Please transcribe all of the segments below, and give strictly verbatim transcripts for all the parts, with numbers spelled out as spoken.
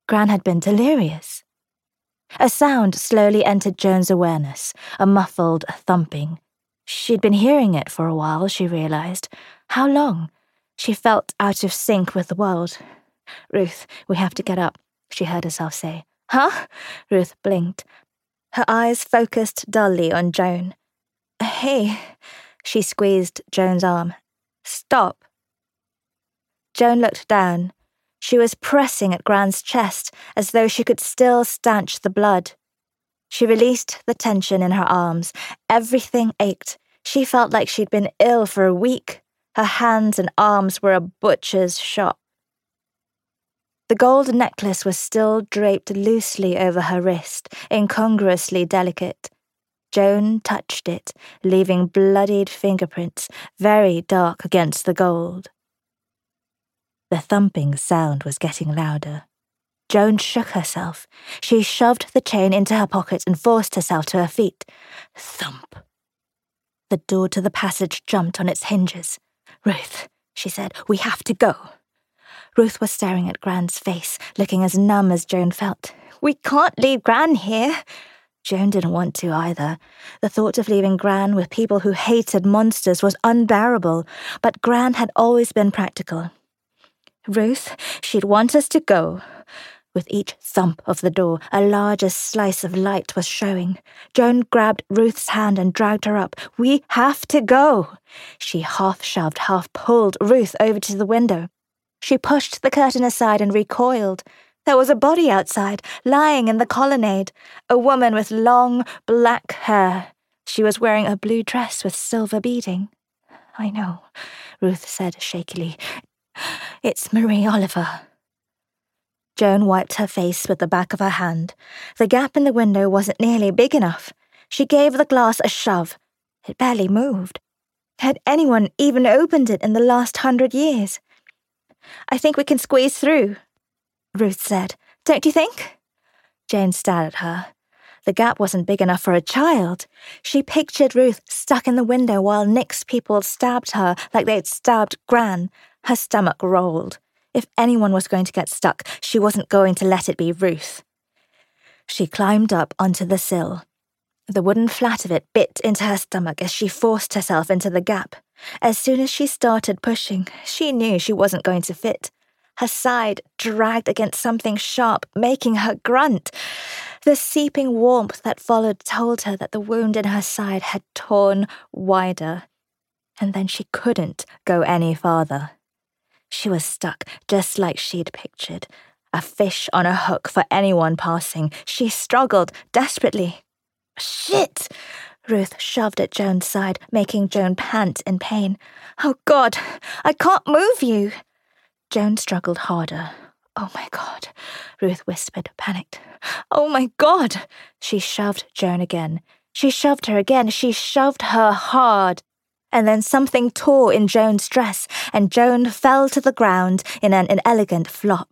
Gran had been delirious. A sound slowly entered Joan's awareness, a muffled thumping. She'd been hearing it for a while, she realized. How long? She felt out of sync with the world. "Ruth, we have to get up," she heard herself say. "Huh?" Ruth blinked. Her eyes focused dully on Joan. "Hey," she squeezed Joan's arm. "Stop." Joan looked down. She was pressing at Gran's chest as though she could still stanch the blood. She released the tension in her arms. Everything ached. She felt like she'd been ill for a week. Her hands and arms were a butcher's shop. The gold necklace was still draped loosely over her wrist, incongruously delicate. Joan touched it, leaving bloodied fingerprints, very dark against the gold. The thumping sound was getting louder. Joan shook herself. She shoved the chain into her pocket and forced herself to her feet. Thump. The door to the passage jumped on its hinges. "Ruth," she said, "we have to go." Ruth was staring at Gran's face, looking as numb as Joan felt. "We can't leave Gran here." Joan didn't want to either. The thought of leaving Gran with people who hated monsters was unbearable, but Gran had always been practical. "Ruth, she'd want us to go." With each thump of the door, a larger slice of light was showing. Joan grabbed Ruth's hand and dragged her up. "We have to go." She half-shoved, half-pulled Ruth over to the window. She pushed the curtain aside and recoiled. There was a body outside, lying in the colonnade, a woman with long, black hair. She was wearing a blue dress with silver beading. "I know," Ruth said shakily. "It's Marie Oliver." Joan wiped her face with the back of her hand. The gap in the window wasn't nearly big enough. She gave the glass a shove. It barely moved. Had anyone even opened it in the last hundred years? "I think we can squeeze through," Ruth said. "Don't you think?" Jane stared at her. The gap wasn't big enough for a child. She pictured Ruth stuck in the window while Nick's people stabbed her like they'd stabbed Gran. Her stomach rolled. If anyone was going to get stuck, she wasn't going to let it be Ruth. She climbed up onto the sill. The wooden flat of it bit into her stomach as she forced herself into the gap. As soon as she started pushing, she knew she wasn't going to fit. Her side dragged against something sharp, making her grunt. The seeping warmth that followed told her that the wound in her side had torn wider. And then she couldn't go any farther. She was stuck, just like she'd pictured. A fish on a hook for anyone passing. She struggled desperately. "Shit!" Ruth shoved at Joan's side, making Joan pant in pain. "Oh, God, I can't move you." Joan struggled harder. "Oh, my God," Ruth whispered, panicked. "Oh, my God." She shoved Joan again. She shoved her again. She shoved her hard. And then something tore in Joan's dress, and Joan fell to the ground in an inelegant flop.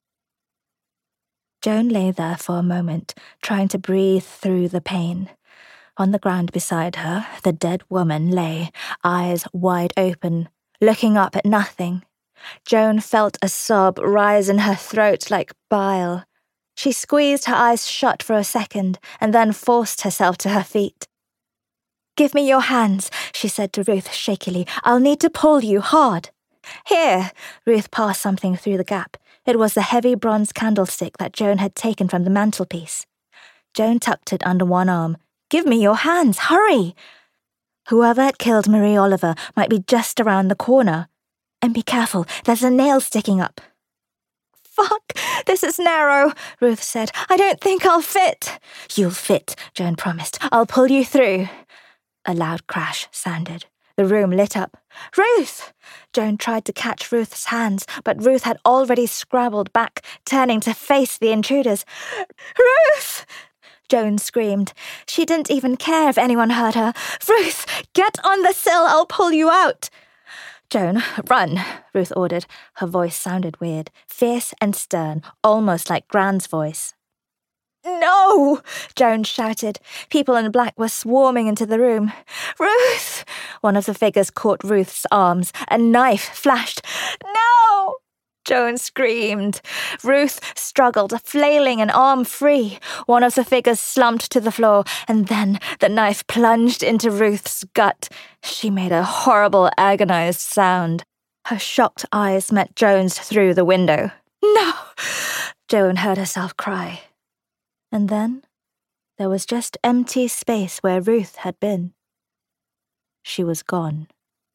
Joan lay there for a moment, trying to breathe through the pain. On the ground beside her, the dead woman lay, eyes wide open, looking up at nothing. Joan felt a sob rise in her throat like bile. She squeezed her eyes shut for a second, and then forced herself to her feet. "Give me your hands," she said to Ruth shakily. "I'll need to pull you hard." "Here." Ruth passed something through the gap. It was the heavy bronze candlestick that Joan had taken from the mantelpiece. Joan tucked it under one arm. "Give me your hands, hurry!" Whoever had killed Marie Oliver might be just around the corner. "And be careful, there's a nail sticking up." "Fuck, this is narrow," Ruth said. "I don't think I'll fit." "You'll fit," Joan promised. "I'll pull you through." A loud crash sounded. The room lit up. "Ruth!" Joan tried to catch Ruth's hands, but Ruth had already scrabbled back, turning to face the intruders. "Ruth!" Joan screamed. She didn't even care if anyone heard her. "Ruth, get on the sill, I'll pull you out." "Joan, run," Ruth ordered. Her voice sounded weird, fierce and stern, almost like Gran's voice. "No!" Joan shouted. People in black were swarming into the room. "Ruth!" One of the figures caught Ruth's arms. A knife flashed. "No!" Joan screamed. Ruth struggled, flailing an arm free. One of the figures slumped to the floor, and then the knife plunged into Ruth's gut. She made a horrible, agonized sound. Her shocked eyes met Joan's through the window. "No!" Joan heard herself cry. And then there was just empty space where Ruth had been. She was gone.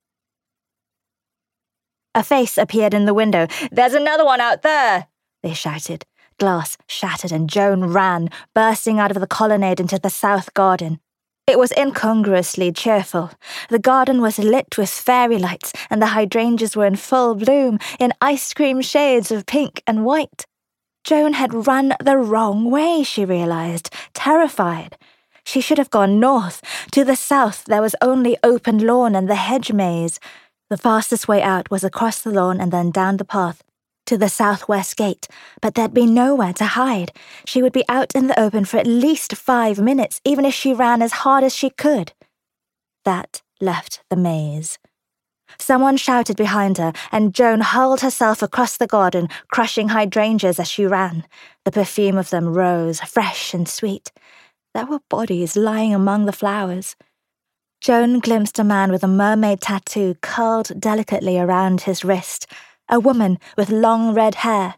A face appeared in the window. "There's another one out there!" they shouted. Glass shattered and Joan ran, bursting out of the colonnade into the south garden. It was incongruously cheerful. The garden was lit with fairy lights, and the hydrangeas were in full bloom, in ice cream shades of pink and white. Joan had run the wrong way, she realized, terrified. She should have gone north. To the south there was only open lawn and the hedge maze. The fastest way out was across the lawn and then down the path to the southwest gate, but there'd be nowhere to hide. She would be out in the open for at least five minutes, even if she ran as hard as she could. That left the maze. Someone shouted behind her, and Joan hurled herself across the garden, crushing hydrangeas as she ran. The perfume of them rose, fresh and sweet. There were bodies lying among the flowers. Joan glimpsed a man with a mermaid tattoo curled delicately around his wrist, a woman with long red hair.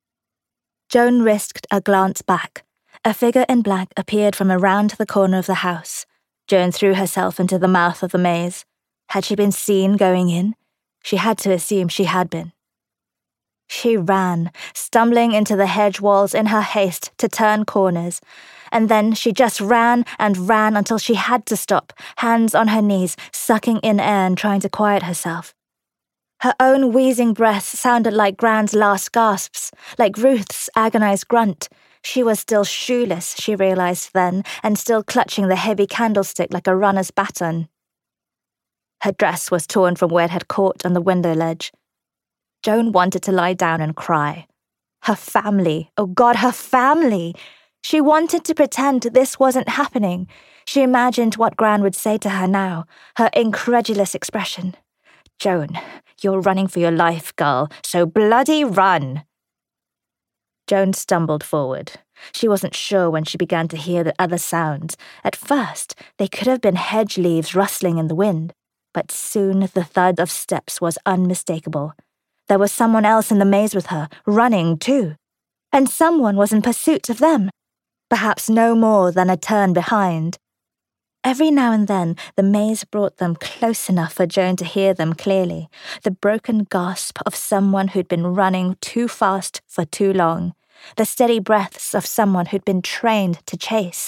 Joan risked a glance back. A figure in black appeared from around the corner of the house. Joan threw herself into the mouth of the maze. Had she been seen going in? She had to assume she had been. She ran, stumbling into the hedge walls in her haste to turn corners. And then she just ran and ran until she had to stop, hands on her knees, sucking in air and trying to quiet herself. Her own wheezing breaths sounded like Gran's last gasps, like Ruth's agonized grunt. She was still shoeless, she realized then, and still clutching the heavy candlestick like a runner's baton. Her dress was torn from where it had caught on the window ledge. Joan wanted to lie down and cry. Her family, oh God, her family! She wanted to pretend this wasn't happening. She imagined what Gran would say to her now, her incredulous expression. "Joan, you're running for your life, girl, so bloody run!" Joan stumbled forward. She wasn't sure when she began to hear the other sounds. At first, they could have been hedge leaves rustling in the wind, but soon the thud of steps was unmistakable. There was someone else in the maze with her, running too. And someone was in pursuit of them. Perhaps no more than a turn behind. Every now and then, the maze brought them close enough for Joan to hear them clearly, the broken gasp of someone who'd been running too fast for too long, the steady breaths of someone who'd been trained to chase.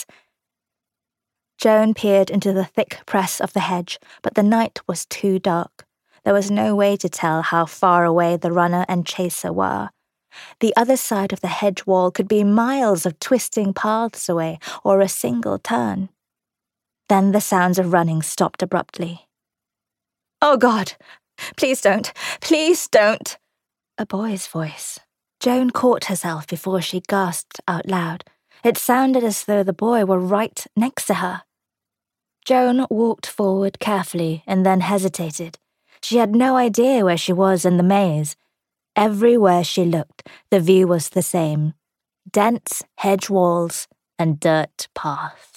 Joan peered into the thick press of the hedge, but the night was too dark. There was no way to tell how far away the runner and chaser were. The other side of the hedge wall could be miles of twisting paths away, or a single turn. Then the sounds of running stopped abruptly. "Oh, God! Please don't! Please don't!" A boy's voice. Joan caught herself before she gasped out loud. It sounded as though the boy were right next to her. Joan walked forward carefully and then hesitated. She had no idea where she was in the maze. Everywhere she looked, the view was the same. Dense hedge walls and dirt path.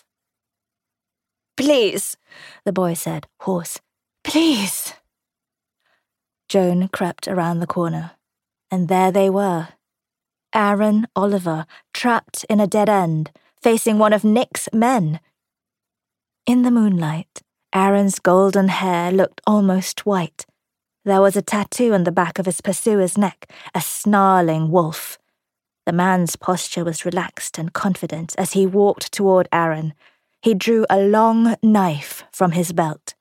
"Please," the boy said, hoarse. "Please." Joan crept around the corner, and there they were. Aaron Oliver, trapped in a dead end, facing one of Nick's men. In the moonlight, Aaron's golden hair looked almost white. There was a tattoo on the back of his pursuer's neck, a snarling wolf. The man's posture was relaxed and confident as he walked toward Aaron. He drew a long knife from his belt.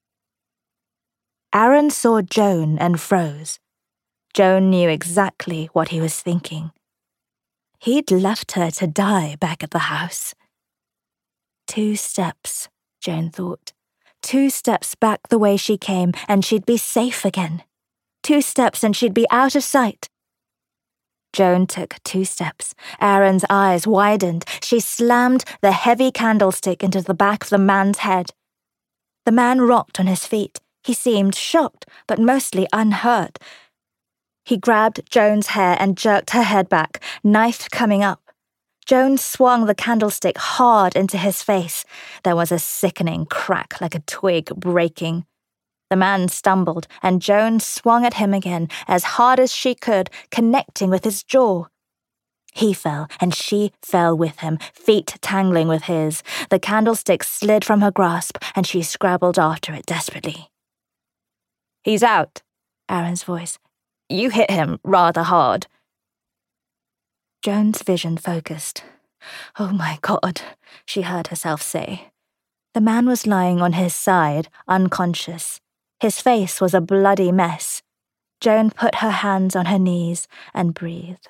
Aaron saw Joan and froze. Joan knew exactly what he was thinking. He'd left her to die back at the house. Two steps, Joan thought. Two steps back the way she came, and she'd be safe again. Two steps and she'd be out of sight. Joan took two steps. Aaron's eyes widened. She slammed the heavy candlestick into the back of the man's head. The man rocked on his feet. He seemed shocked, but mostly unhurt. He grabbed Joan's hair and jerked her head back, knife coming up. Joan swung the candlestick hard into his face. There was a sickening crack like a twig breaking. The man stumbled, and Joan swung at him again, as hard as she could, connecting with his jaw. He fell, and she fell with him, feet tangling with his. The candlestick slid from her grasp, and she scrabbled after it desperately. "He's out," Aaron's voice. "You hit him rather hard." Joan's vision focused. "Oh my God," she heard herself say. The man was lying on his side, unconscious. His face was a bloody mess. Joan put her hands on her knees and breathed.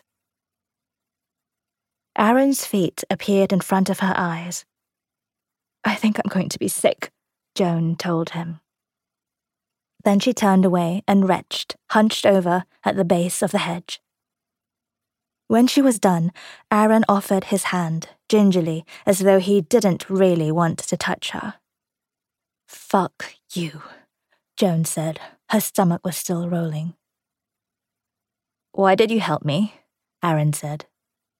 Aaron's feet appeared in front of her eyes. "I think I'm going to be sick," Joan told him. Then she turned away and retched, hunched over at the base of the hedge. When she was done, Aaron offered his hand, gingerly, as though he didn't really want to touch her. "Fuck you," Joan said. Her stomach was still rolling. "Why did you help me?" Aaron said.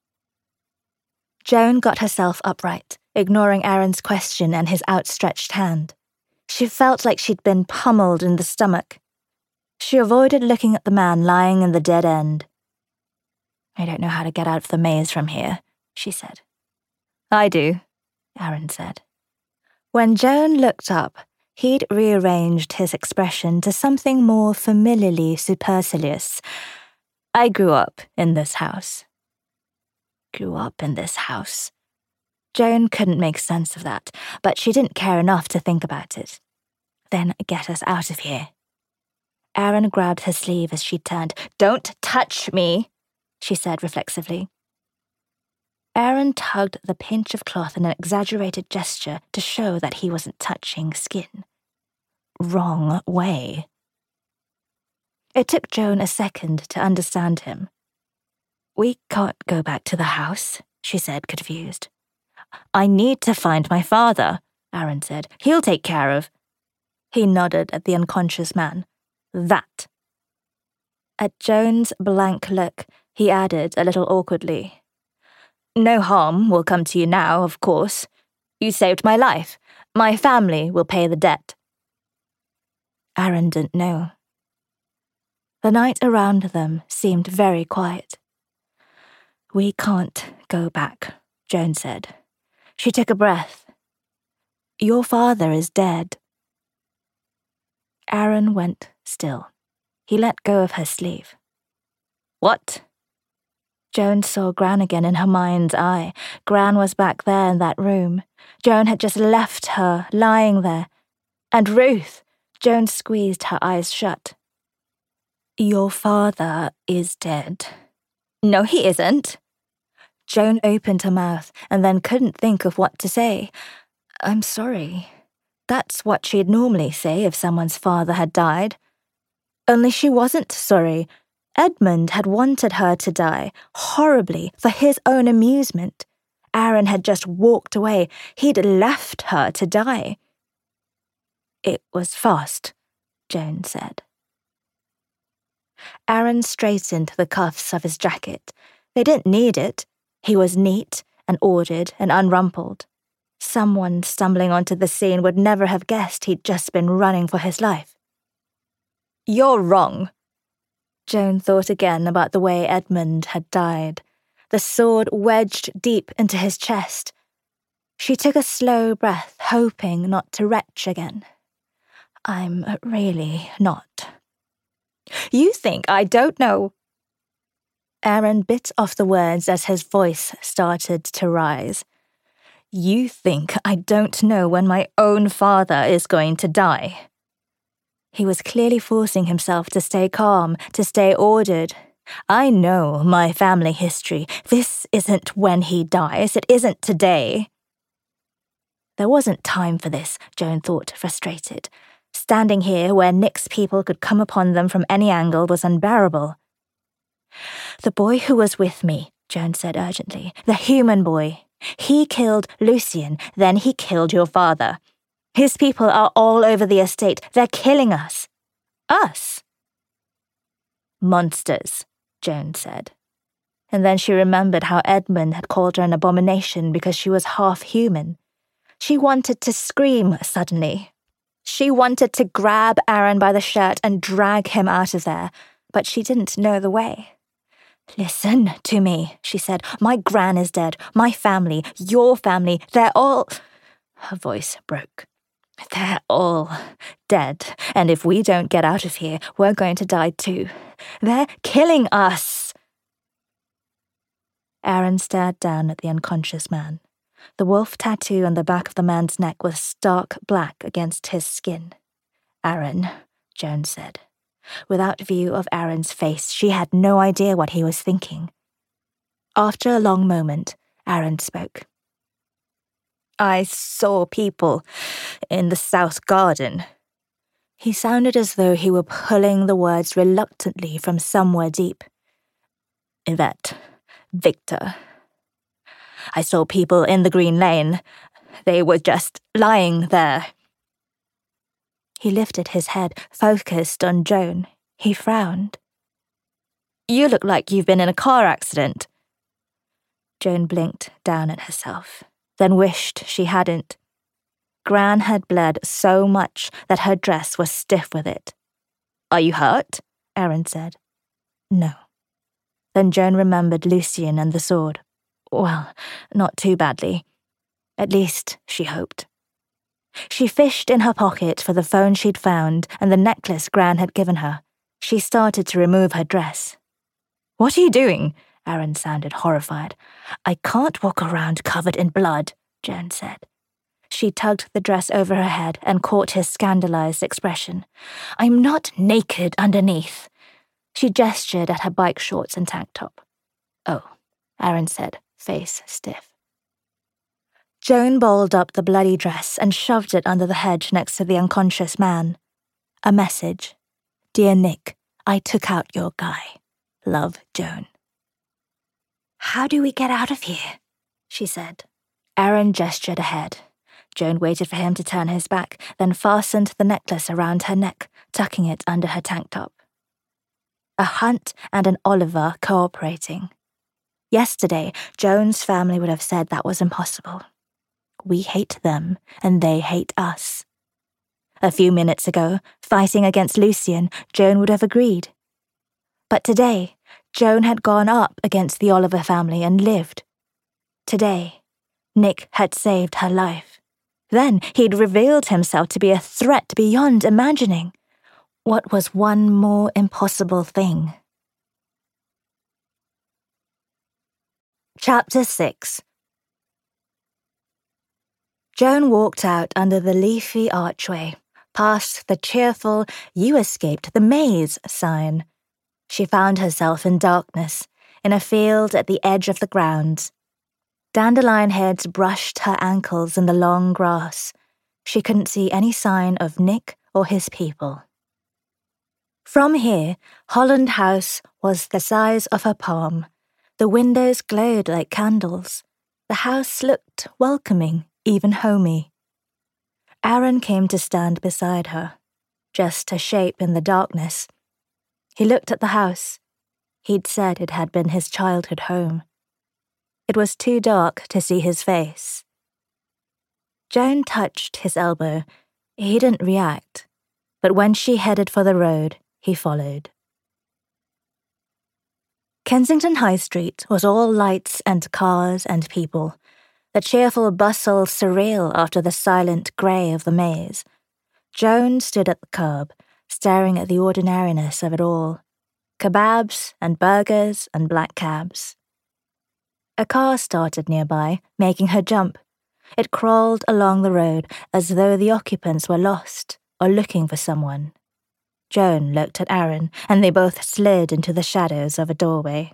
Joan got herself upright, ignoring Aaron's question and his outstretched hand. She felt like she'd been pummeled in the stomach. She avoided looking at the man lying in the dead end. "I don't know how to get out of the maze from here," she said. "I do," Aaron said. When Joan looked up, he'd rearranged his expression to something more familiarly supercilious. "I grew up in this house." Grew up in this house. Joan couldn't make sense of that, but she didn't care enough to think about it. "Then get us out of here." Aaron grabbed her sleeve as she turned. "Don't touch me," she said reflexively. Aaron tugged the pinch of cloth in an exaggerated gesture to show that he wasn't touching skin. Wrong way. It took Joan a second to understand him. "We can't go back to the house," she said, confused. "I need to find my father," Aaron said. "He'll take care of—" He nodded at the unconscious man. "That." At Joan's blank look, he added a little awkwardly, "No harm will come to you now, of course. You saved my life. My family will pay the debt." Aaron didn't know. The night around them seemed very quiet. "We can't go back," Joan said. She took a breath. "Your father is dead." Aaron went still. He let go of her sleeve. "What?" Joan saw Gran again in her mind's eye. Gran was back there in that room. Joan had just left her, lying there. And Ruth! Joan squeezed her eyes shut. "Your father is dead." "No, he isn't." Joan opened her mouth and then couldn't think of what to say. "I'm sorry." That's what she'd normally say if someone's father had died. Only she wasn't sorry. Edmund had wanted her to die, horribly, for his own amusement. Aaron had just walked away. He'd left her to die. "It was fast," Joan said. Aaron straightened the cuffs of his jacket. They didn't need it. He was neat and ordered and unrumpled. Someone stumbling onto the scene would never have guessed he'd just been running for his life. "You're wrong." Joan thought again about the way Edmund had died, the sword wedged deep into his chest. She took a slow breath, hoping not to retch again. "I'm really not." "You think I don't know?" Aaron bit off the words as his voice started to rise. "You think I don't know when my own father is going to die?" He was clearly forcing himself to stay calm, to stay ordered. "I know my family history. This isn't when he dies. It isn't today." There wasn't time for this, Joan thought, frustrated. Standing here where Nick's people could come upon them from any angle was unbearable. "The boy who was with me," Joan said urgently. "The human boy. He killed Lucien, then he killed your father. His people are all over the estate. They're killing us." "Us?" Monsters, Joan said. And then she remembered how Edmund had called her an abomination because she was half human. She wanted to scream suddenly. She wanted to grab Aaron by the shirt and drag him out of there, but she didn't know the way. Listen to me, she said. My gran is dead. My family, your family, they're all... Her voice broke. They're all dead, and if we don't get out of here, we're going to die too. They're killing us. Aaron stared down at the unconscious man. The wolf tattoo on the back of the man's neck was stark black against his skin. Aaron, Joan said. Without view of Aaron's face, she had no idea what he was thinking. After a long moment, Aaron spoke. I saw people in the south garden. He sounded as though he were pulling the words reluctantly from somewhere deep. Yvette, Victor. I saw people in the green lane. They were just lying there. He lifted his head, focused on Joan. He frowned. You look like you've been in a car accident. Joan blinked down at herself, then wished she hadn't. Gran had bled so much that her dress was stiff with it. Are you hurt? Aaron said. No. Then Joan remembered Lucien and the sword. Well, not too badly. At least, she hoped. She fished in her pocket for the phone she'd found and the necklace Gran had given her. She started to remove her dress. What are you doing? Aaron sounded horrified. I can't walk around covered in blood, Joan said. She tugged the dress over her head and caught his scandalized expression. I'm not naked underneath. She gestured at her bike shorts and tank top. Oh, Aaron said, face stiff. Joan balled up the bloody dress and shoved it under the hedge next to the unconscious man. A message. Dear Nick, I took out your guy. Love, Joan. How do we get out of here? She said. Aaron gestured ahead. Joan waited for him to turn his back, then fastened the necklace around her neck, tucking it under her tank top. A Hunt and an Oliver cooperating. Yesterday, Joan's family would have said that was impossible. We hate them, and they hate us. A few minutes ago, fighting against Lucien, Joan would have agreed. But today, Joan had gone up against the Oliver family and lived. Today, Nick had saved her life. Then he'd revealed himself to be a threat beyond imagining. What was one more impossible thing? Chapter six. Joan walked out under the leafy archway, past the cheerful, "You escaped the maze" sign. She found herself in darkness, in a field at the edge of the grounds. Dandelion heads brushed her ankles in the long grass. She couldn't see any sign of Nick or his people. From here, Holland House was the size of her palm. The windows glowed like candles. The house looked welcoming, even homey. Aaron came to stand beside her, just a shape in the darkness. He looked at the house. He'd said it had been his childhood home. It was too dark to see his face. Joan touched his elbow. He didn't react, but when she headed for the road, he followed. Kensington High Street was all lights and cars and people, the cheerful bustle surreal after the silent grey of the maze. Joan stood at the curb, staring at the ordinariness of it all. Kebabs and burgers and black cabs. A car started nearby, making her jump. It crawled along the road as though the occupants were lost or looking for someone. Joan looked at Aaron, and they both slid into the shadows of a doorway.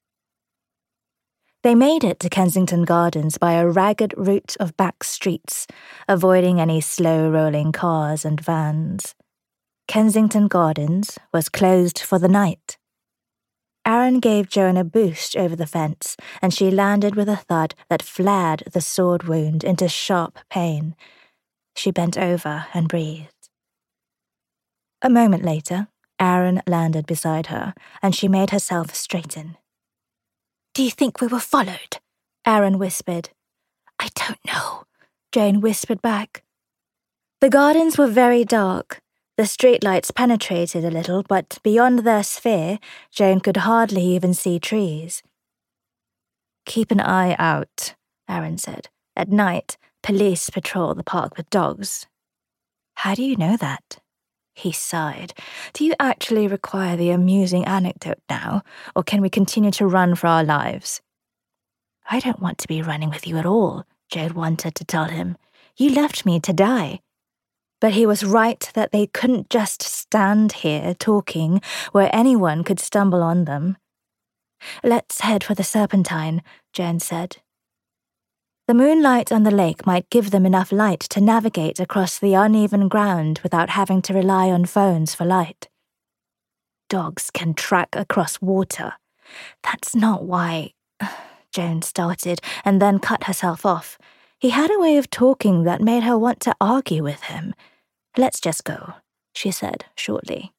They made it to Kensington Gardens by a ragged route of back streets, avoiding any slow-rolling cars and vans. Kensington Gardens was closed for the night. Aaron gave Joan a boost over the fence, and she landed with a thud that flared the sword wound into sharp pain. She bent over and breathed. A moment later, Aaron landed beside her, and she made herself straighten. "Do you think we were followed?" Aaron whispered. "I don't know," Jane whispered back. The gardens were very dark. The streetlights penetrated a little, but beyond their sphere, Jane could hardly even see trees. "Keep an eye out," Aaron said. "At night, police patrol the park with dogs." "How do you know that?" He sighed. "Do you actually require the amusing anecdote now, or can we continue to run for our lives?" "I don't want to be running with you at all," Jade wanted to tell him. "You left me to die." But he was right that they couldn't just stand here talking where anyone could stumble on them. "Let's head for the Serpentine," Jen said. The moonlight on the lake might give them enough light to navigate across the uneven ground without having to rely on phones for light. "Dogs can track across water. That's not why—" Joan started and then cut herself off. He had a way of talking that made her want to argue with him. "Let's just go," she said shortly.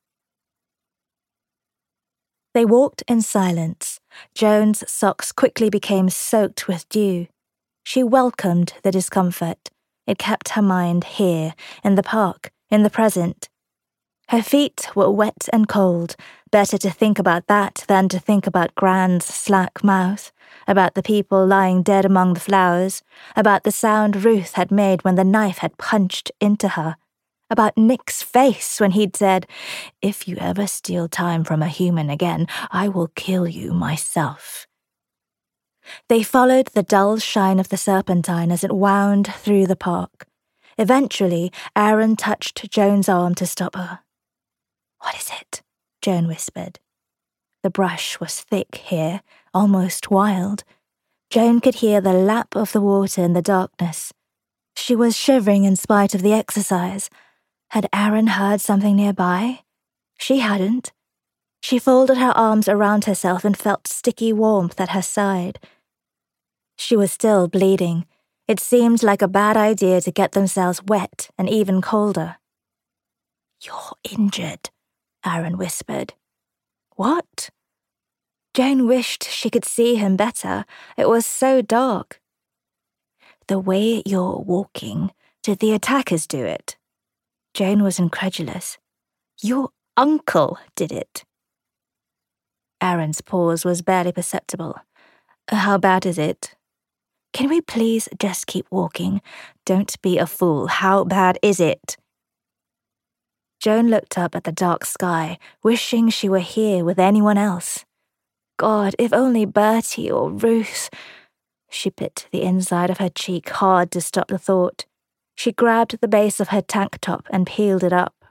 They walked in silence. Joan's socks quickly became soaked with dew. She welcomed the discomfort. It kept her mind here, in the park, in the present. Her feet were wet and cold. Better to think about that than to think about Gran's slack mouth, about the people lying dead among the flowers, about the sound Ruth had made when the knife had punched into her, about Nick's face when he'd said, "If you ever steal time from a human again, I will kill you myself." They followed the dull shine of the Serpentine as it wound through the park. Eventually, Aaron touched Joan's arm to stop her. "What is it?" Joan whispered. The brush was thick here, almost wild. Joan could hear the lap of the water in the darkness. She was shivering in spite of the exercise. Had Aaron heard something nearby? She hadn't. She folded her arms around herself and felt sticky warmth at her side. She was still bleeding. It seemed like a bad idea to get themselves wet and even colder. "You're injured," Aaron whispered. "What?" Joan wished she could see him better. It was so dark. "The way you're walking, did the attackers do it?" Joan was incredulous. "Your uncle did it." Aaron's pause was barely perceptible. "How bad is it?" "Can we please just keep walking? Don't be a fool. How bad is it?" Joan looked up at the dark sky, wishing she were here with anyone else. God, if only Bertie or Ruth. She bit the inside of her cheek hard to stop the thought. She grabbed the base of her tank top and peeled it up.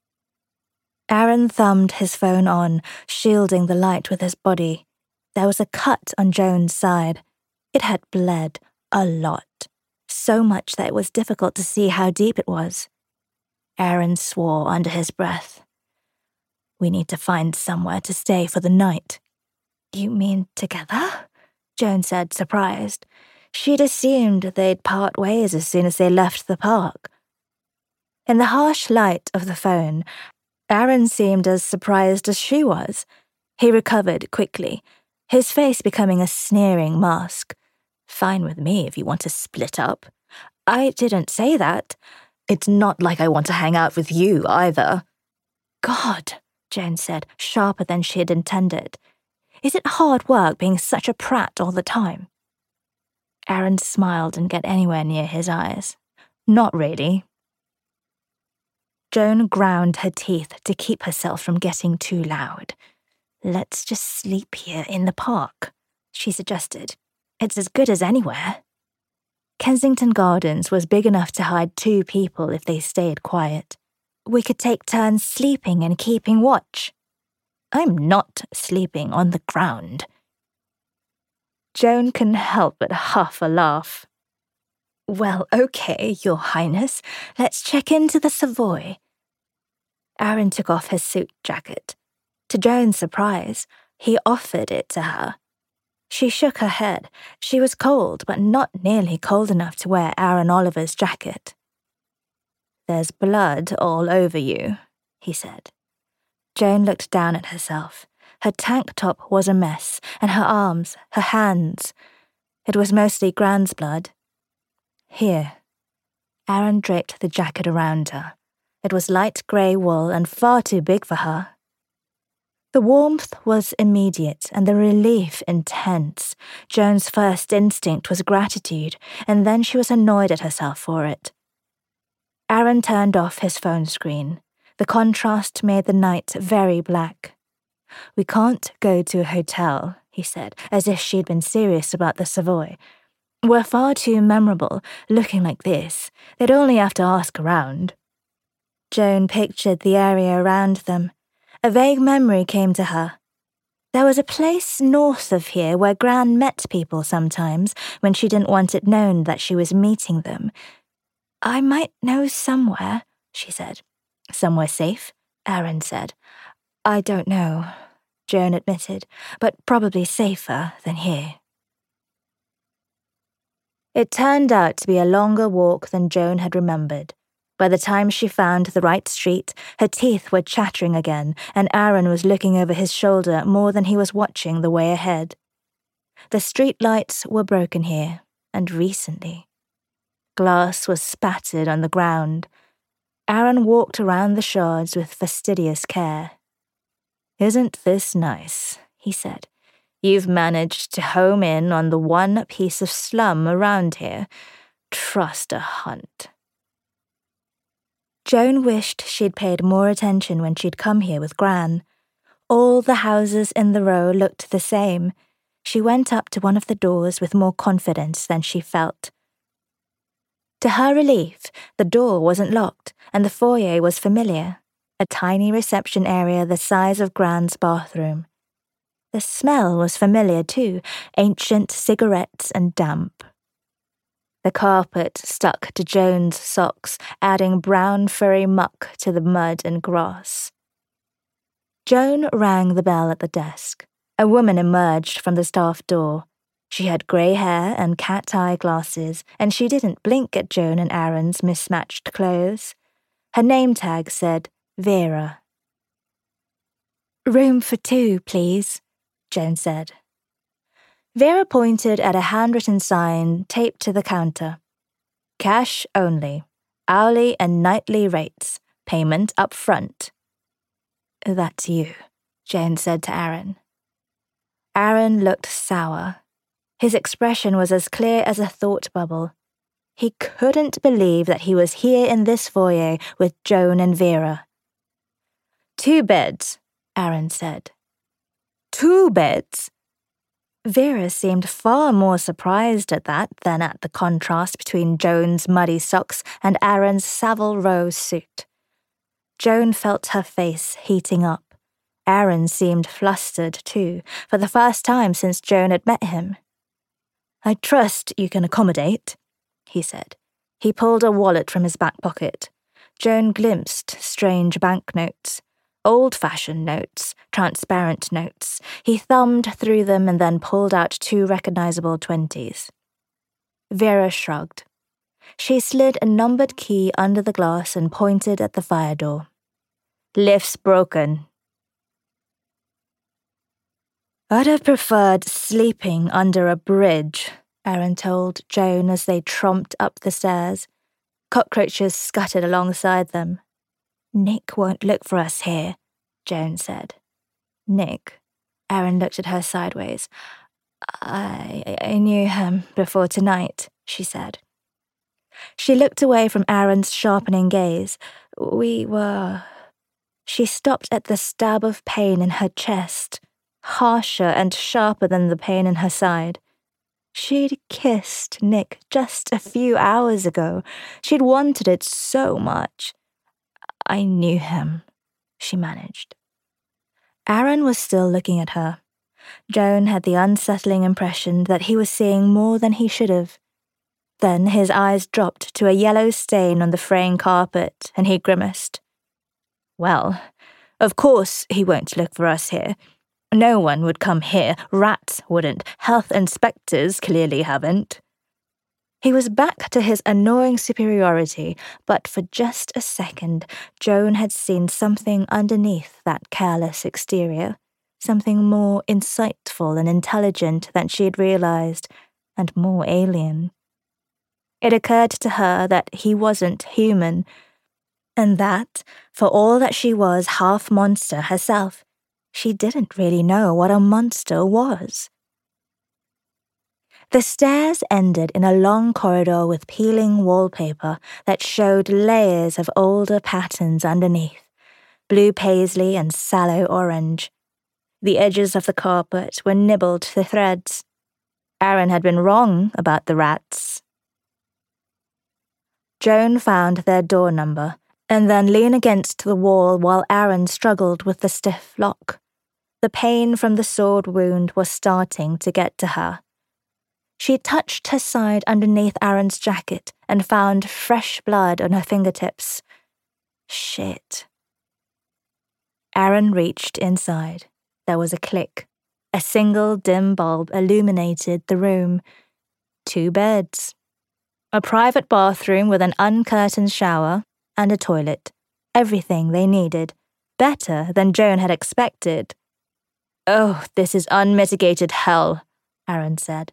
Aaron thumbed his phone on, shielding the light with his body. There was a cut on Joan's side. It had bled a lot, so much that it was difficult to see how deep it was. Aaron swore under his breath. "We need to find somewhere to stay for the night." "You mean together?" Joan said, surprised. She'd assumed they'd part ways as soon as they left the park. In the harsh light of the phone, Aaron seemed as surprised as she was. He recovered quickly, his face becoming a sneering mask. "Fine with me if you want to split up." "I didn't say that." "It's not like I want to hang out with you, either." "God," Joan said, sharper than she had intended. "Is it hard work being such a prat all the time?" Aaron smiled and get anywhere near his eyes. "Not really." Joan ground her teeth to keep herself from getting too loud. "Let's just sleep here in the park," she suggested. "It's as good as anywhere." Kensington Gardens was big enough to hide two people if they stayed quiet. "We could take turns sleeping and keeping watch." "I'm not sleeping on the ground." Joan couldn't help but huff a laugh. "Well, okay, Your Highness. Let's check into the Savoy." Aaron took off his suit jacket. To Joan's surprise, he offered it to her. She shook her head. She was cold, but not nearly cold enough to wear Aaron Oliver's jacket. "There's blood all over you," he said. Joan looked down at herself. Her tank top was a mess, and her arms, her hands. It was mostly Gran's blood. Here. Aaron draped the jacket around her. It was light grey wool and far too big for her. The warmth was immediate and the relief intense. Joan's first instinct was gratitude, and then she was annoyed at herself for it. Aaron turned off his phone screen. The contrast made the night very black. "We can't go to a hotel," he said, as if she'd been serious about the Savoy. "We're far too memorable, looking like this. They'd only have to ask around." Joan pictured the area around them. A vague memory came to her. There was a place north of here where Gran met people sometimes when she didn't want it known that she was meeting them. "I might know somewhere," she said. "Somewhere safe?" Aaron said. "I don't know," Joan admitted, "but probably safer than here." It turned out to be a longer walk than Joan had remembered. By the time she found the right street, her teeth were chattering again, and Aaron was looking over his shoulder more than he was watching the way ahead. The street lights were broken here, and recently. Glass was spattered on the ground. Aaron walked around the shards with fastidious care. "Isn't this nice?" he said. "You've managed to home in on the one piece of slum around here. Trust a hunt." Joan wished she'd paid more attention when she'd come here with Gran. All the houses in the row looked the same. She went up to one of the doors with more confidence than she felt. To her relief, the door wasn't locked, and the foyer was familiar, a tiny reception area the size of Gran's bathroom. The smell was familiar too, ancient cigarettes and damp. The carpet stuck to Joan's socks, adding brown furry muck to the mud and grass. Joan rang the bell at the desk. A woman emerged from the staff door. She had grey hair and cat-eye glasses, and she didn't blink at Joan and Aaron's mismatched clothes. Her name tag said Vera. "Room for two, please," Joan said. Vera pointed at a handwritten sign taped to the counter. "Cash only. Hourly and nightly rates. Payment up front." "That's you," Joan said to Aaron. Aaron looked sour. His expression was as clear as a thought bubble. He couldn't believe that he was here in this foyer with Joan and Vera. "Two beds," Aaron said. "Two beds?" Vera seemed far more surprised at that than at the contrast between Joan's muddy socks and Aaron's Savile Row suit. Joan felt her face heating up. Aaron seemed flustered too, for the first time since Joan had met him. "I trust you can accommodate," he said. He pulled a wallet from his back pocket. Joan glimpsed strange banknotes. Old-fashioned notes, transparent notes. He thumbed through them and then pulled out two recognizable twenties. Vera shrugged. She slid a numbered key under the glass and pointed at the fire door. "Lift's broken." "I'd have preferred sleeping under a bridge," Aaron told Joan as they tromped up the stairs. Cockroaches scuttered alongside them. "Nick won't look for us here," Joan said. "Nick?" Aaron looked at her sideways. I, I knew him before tonight," she said. She looked away from Aaron's sharpening gaze. "We were..." She stopped at the stab of pain in her chest, harsher and sharper than the pain in her side. She'd kissed Nick just a few hours ago. She'd wanted it so much. "I knew him," she managed. Aaron was still looking at her. Joan had the unsettling impression that he was seeing more than he should have. Then his eyes dropped to a yellow stain on the fraying carpet, and he grimaced. "Well, of course he won't look for us here. No one would come here. Rats wouldn't. Health inspectors clearly haven't." He was back to his annoying superiority, but for just a second, Joan had seen something underneath that careless exterior, something more insightful and intelligent than she had realized, and more alien. It occurred to her that he wasn't human, and that, for all that she was half monster herself, she didn't really know what a monster was. The stairs ended in a long corridor with peeling wallpaper that showed layers of older patterns underneath, blue paisley and sallow orange. The edges of the carpet were nibbled to threads. Aaron had been wrong about the rats. Joan found their door number, and then leaned against the wall while Aaron struggled with the stiff lock. The pain from the sword wound was starting to get to her. She touched her side underneath Aaron's jacket and found fresh blood on her fingertips. Shit. Aaron reached inside. There was a click. A single dim bulb illuminated the room. Two beds. A private bathroom with an uncurtained shower and a toilet. Everything they needed. Better than Joan had expected. "Oh, this is unmitigated hell," Aaron said.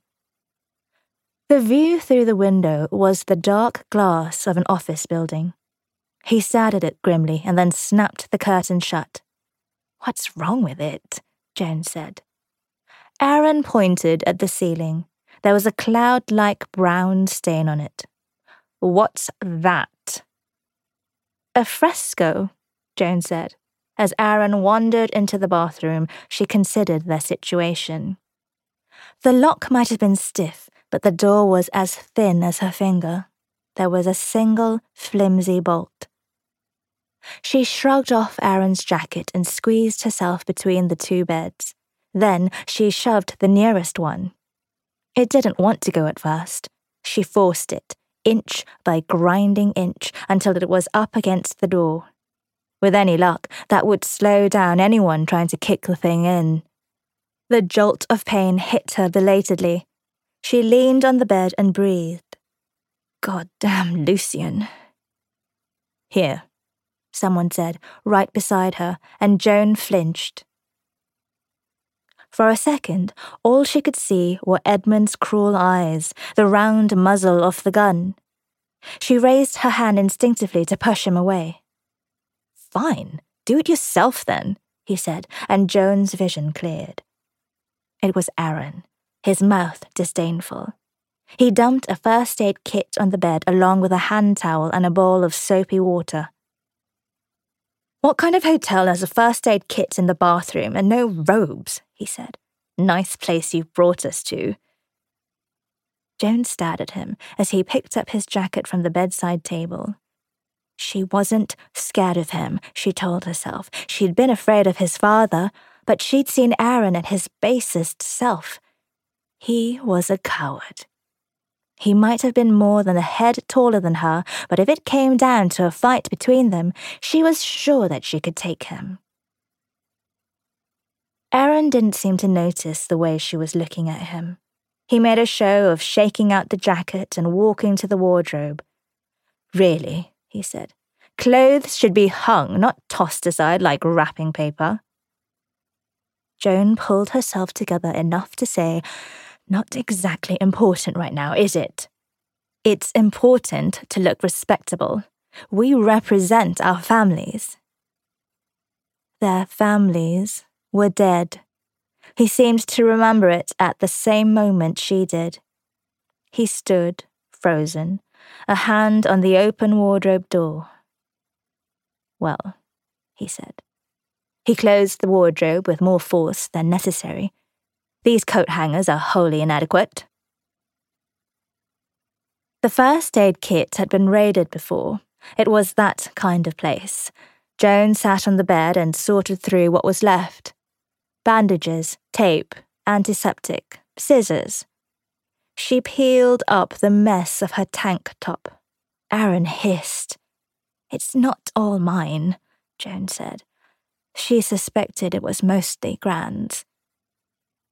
The view through the window was the dark glass of an office building. He stared at it grimly and then snapped the curtain shut. "What's wrong with it?" Joan said. Aaron pointed at the ceiling. There was a cloud-like brown stain on it. "What's that?" "A fresco," Joan said. As Aaron wandered into the bathroom, she considered their situation. The lock might have been stiff, but the door was as thin as her finger. There was a single, flimsy bolt. She shrugged off Aaron's jacket and squeezed herself between the two beds. Then she shoved the nearest one. It didn't want to go at first. She forced it, inch by grinding inch, until it was up against the door. With any luck, that would slow down anyone trying to kick the thing in. The jolt of pain hit her belatedly. She leaned on the bed and breathed. "Goddamn Lucian." "Here," someone said, right beside her, and Joan flinched. For a second, all she could see were Edmund's cruel eyes, the round muzzle of the gun. She raised her hand instinctively to push him away. "Fine, do it yourself then," he said, and Joan's vision cleared. It was Aaron, his mouth disdainful. He dumped a first aid kit on the bed along with a hand towel and a bowl of soapy water. "What kind of hotel has a first aid kit in the bathroom and no robes?" he said. "Nice place you've brought us to." Joan stared at him as he picked up his jacket from the bedside table. She wasn't scared of him, she told herself. She'd been afraid of his father, but she'd seen Aaron at his basest self. He was a coward. He might have been more than a head taller than her, but if it came down to a fight between them, she was sure that she could take him. Aaron didn't seem to notice the way she was looking at him. He made a show of shaking out the jacket and walking to the wardrobe. "Really," he said, "clothes should be hung, not tossed aside like wrapping paper." Joan pulled herself together enough to say, "Not exactly important right now, is it? It's important to look respectable. We represent our families." Their families were dead. He seemed to remember it at the same moment she did. He stood, frozen, a hand on the open wardrobe door. "Well," he said. He closed the wardrobe with more force than necessary. "These coat hangers are wholly inadequate." The first aid kit had been raided before. It was that kind of place. Joan sat on the bed and sorted through what was left. Bandages, tape, antiseptic, scissors. She peeled up the mess of her tank top. Aaron hissed. "It's not all mine," Joan said. She suspected it was mostly Gran's.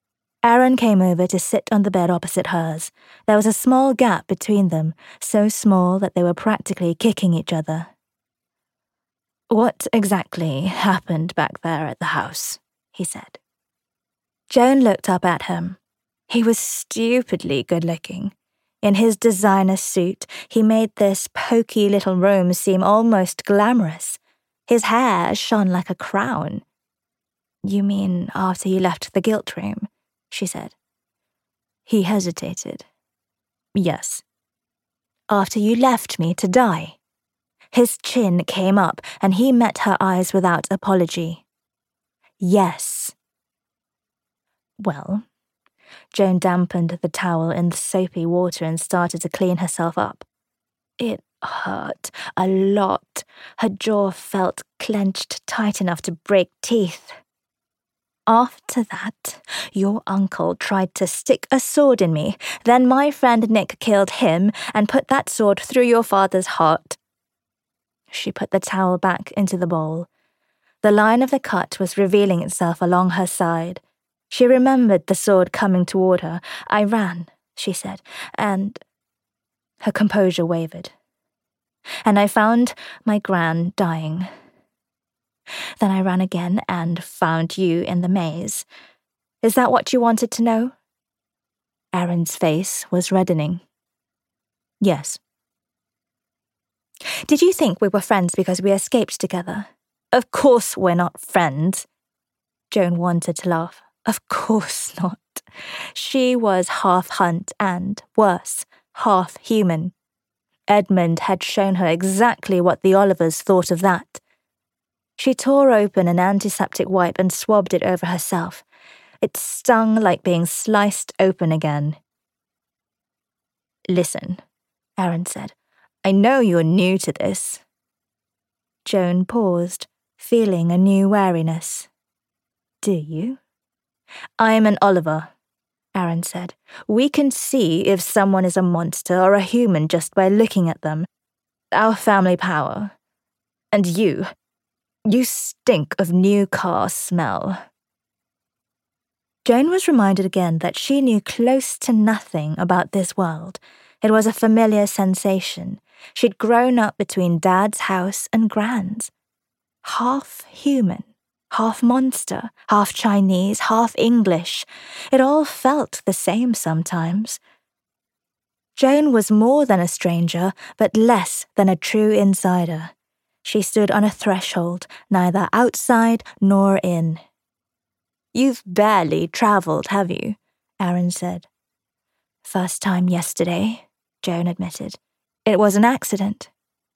Aaron came over to sit on the bed opposite hers. There was a small gap between them, so small that they were practically kicking each other. "What exactly happened back there at the house?" he said. Joan looked up at him. He was stupidly good-looking. In his designer suit, he made this poky little room seem almost glamorous. His hair shone like a crown. "You mean after you left the guilt room?" she said. He hesitated. "Yes." "After you left me to die?" His chin came up, and he met her eyes without apology. "Yes." "Well," Joan dampened the towel in the soapy water and started to clean herself up. It hurt a lot. Her jaw felt clenched tight enough to break teeth. "After that, your uncle tried to stick a sword in me. Then my friend Nick killed him and put that sword through your father's heart." She put the towel back into the bowl. The line of the cut was revealing itself along her side. She remembered the sword coming toward her. "I ran," she said, and... Her composure wavered. "And I found my gran dying. Then I ran again and found you in the maze. Is that what you wanted to know?" Aaron's face was reddening. "Yes." "Did you think we were friends because we escaped together?" "Of course we're not friends." Joan wanted to laugh. Of course not. She was half hunt and, worse, half human. Edmund had shown her exactly what the Olivers thought of that. She tore open an antiseptic wipe and swabbed it over herself. It stung like being sliced open again. "Listen," Aaron said. "I know you're new to this." Joan paused, feeling a new wariness. "Do you?" "I'm an Oliver," Aaron said. "We can see if someone is a monster or a human just by looking at them. Our family power. And you, you stink of new car smell." Joan was reminded again that she knew close to nothing about this world. It was a familiar sensation. She'd grown up between Dad's house and Gran's. Half human, half monster, half Chinese, half English. It all felt the same sometimes. Joan was more than a stranger, but less than a true insider. She stood on a threshold, neither outside nor in. "You've barely travelled, have you?" Aaron said. "First time yesterday," Joan admitted. "It was an accident."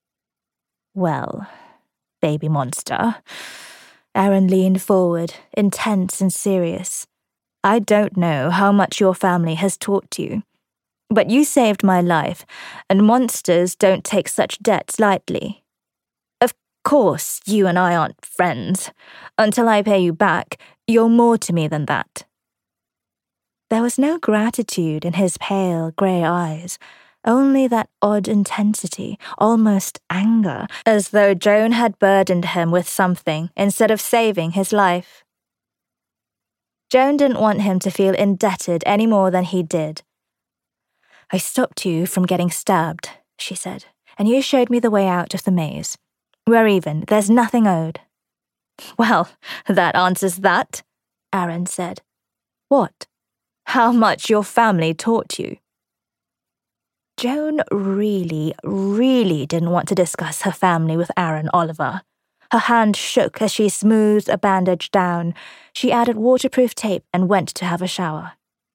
"Well, baby monster." Aaron leaned forward, intense and serious. "I don't know how much your family has taught you, but you saved my life, and monsters don't take such debts lightly. Of course, you and I aren't friends. Until I pay you back, you're more to me than that." There was no gratitude in his pale grey eyes, only that odd intensity, almost anger, as though Joan had burdened him with something instead of saving his life. Joan didn't want him to feel indebted any more than he did. "I stopped you from getting stabbed," she said, "and you showed me the way out of the maze. We're even, there's nothing owed." "Well, that answers that," Aaron said. "What?" "How much your family taught you." Joan really, really didn't want to discuss her family with Aaron Oliver. Her hand shook as she smoothed a bandage down. She added waterproof tape and went to have a shower.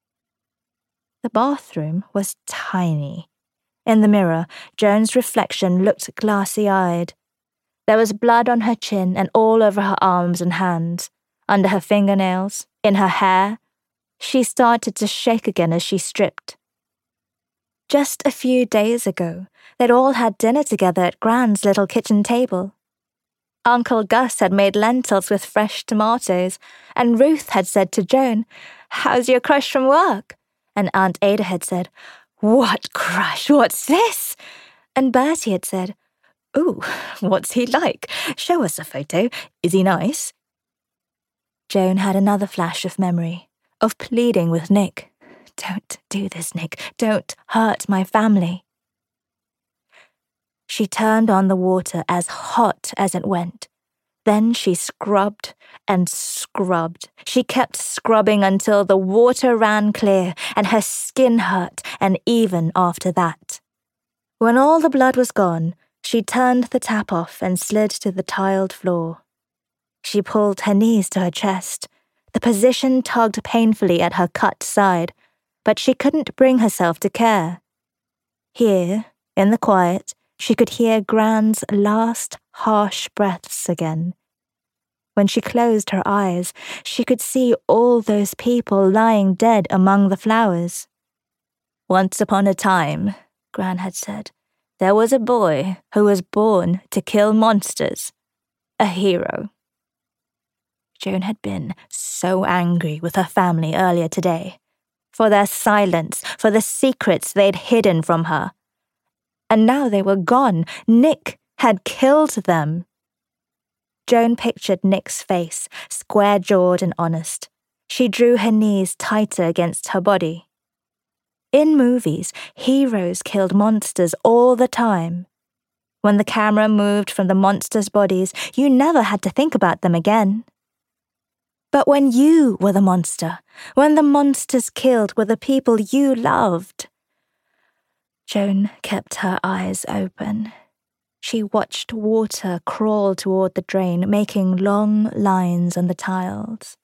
The bathroom was tiny. In the mirror, Joan's reflection looked glassy-eyed. There was blood on her chin and all over her arms and hands, under her fingernails, in her hair. She started to shake again as she stripped. Just a few days ago, they'd all had dinner together at Gran's little kitchen table. Uncle Gus had made lentils with fresh tomatoes, and Ruth had said to Joan, "How's your crush from work?" And Aunt Ada had said, "What crush? What's this?" And Bertie had said, "Ooh, what's he like? Show us a photo. Is he nice?" Joan had another flash of memory. of pleading with Nick. Don't do this, Nick. Don't hurt my family. She turned on the water as hot as it went. Then she scrubbed and scrubbed. She kept scrubbing until the water ran clear and her skin hurt, and even after that. When all the blood was gone, she turned the tap off and slid to the tiled floor. She pulled her knees to her chest. The position tugged painfully at her cut side, but she couldn't bring herself to care. Here, in the quiet, she could hear Gran's last harsh breaths again. When she closed her eyes, she could see all those people lying dead among the flowers. Once upon a time, Gran had said, there was a boy who was born to kill monsters. A hero. Joan had been so angry with her family earlier today, for their silence, for the secrets they'd hidden from her. And now they were gone. Nick had killed them. Joan pictured Nick's face, square-jawed and honest. She drew her knees tighter against her body. In movies, heroes killed monsters all the time. When the camera moved from the monsters' bodies, you never had to think about them again. But when you were the monster, when the monsters killed were the people you loved... Joan kept her eyes open. She watched water crawl toward the drain, making long lines on the tiles.